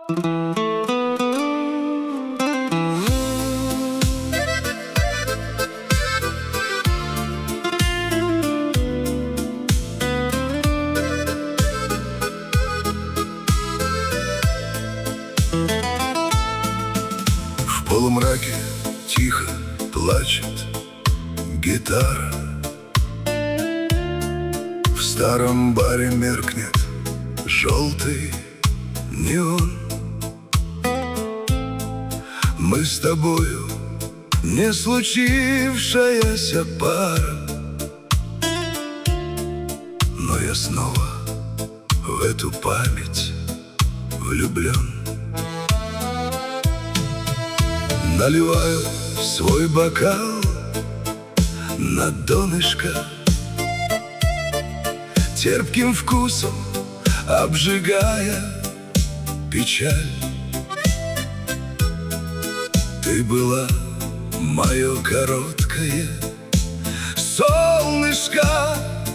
В полумраке тихо плачет гитара. В старом баре меркнет желтый неон. Мы с тобою не случившаяся пара, но я снова в эту память влюблен. Наливаю свой бокал на донышко, терпким вкусом обжигая печаль. Ты была мое короткое солнышко,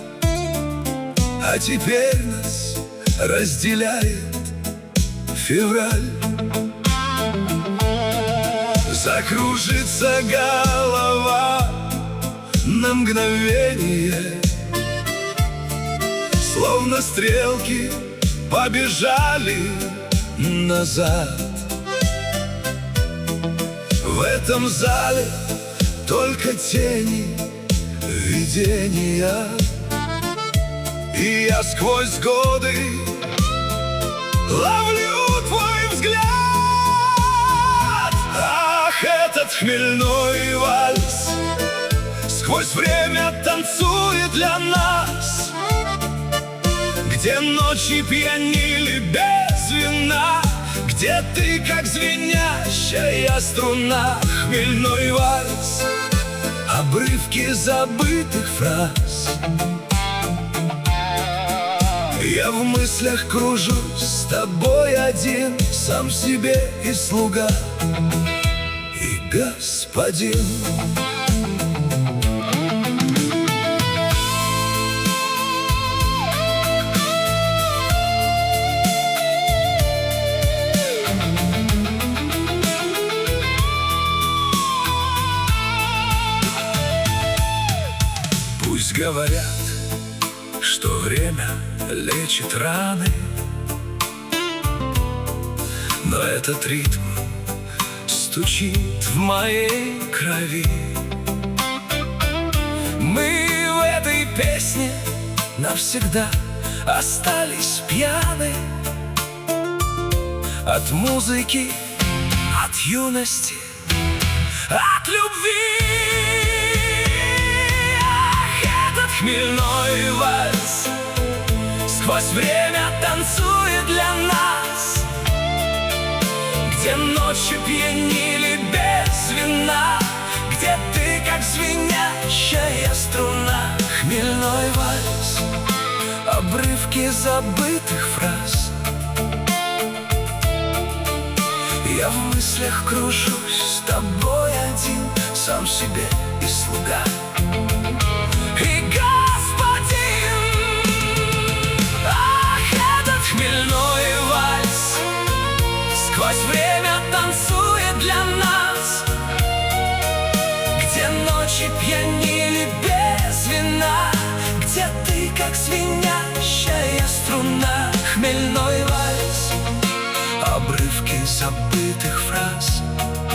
а теперь нас разделяет февраль. Закружится голова на мгновение, словно стрелки побежали назад. В этом зале только тени, видения, и я сквозь годы ловлю твой взгляд. Ах, этот хмельной вальс сквозь время танцует для нас, где ночи пьянили без вина, где ты, как звенящая струна. Хмельной вальс, обрывки забытых фраз. Я в мыслях кружусь с тобой один, сам себе и слуга, и господин. Пусть говорят, что время лечит раны, но этот ритм стучит в моей крови. Мы в этой песне навсегда остались пьяны от музыки, от юности, от любви. Хмельной вальс сквозь время танцует для нас, где ночи пьянили без вина, где ты, как звенящая струна. Хмельной вальс, обрывки забытых фраз. Я в мыслях кружусь с тобой один, сам себе и слуга, и господин. Ах, этот хмельной вальс сквозь время танцует для нас, где ночи пьянили без вина, где ты, как звенящая струна. Хмельной вальс, обрывки забытых фраз.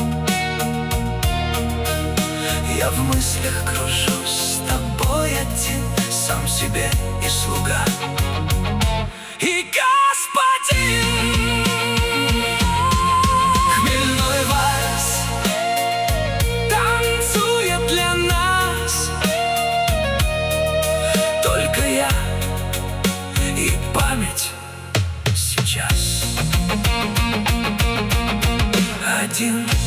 Я в мыслях кружусь с тобой один, сам себе и слуга, и господин. Хмельной вальс танцует для нас, только я и память сейчас один.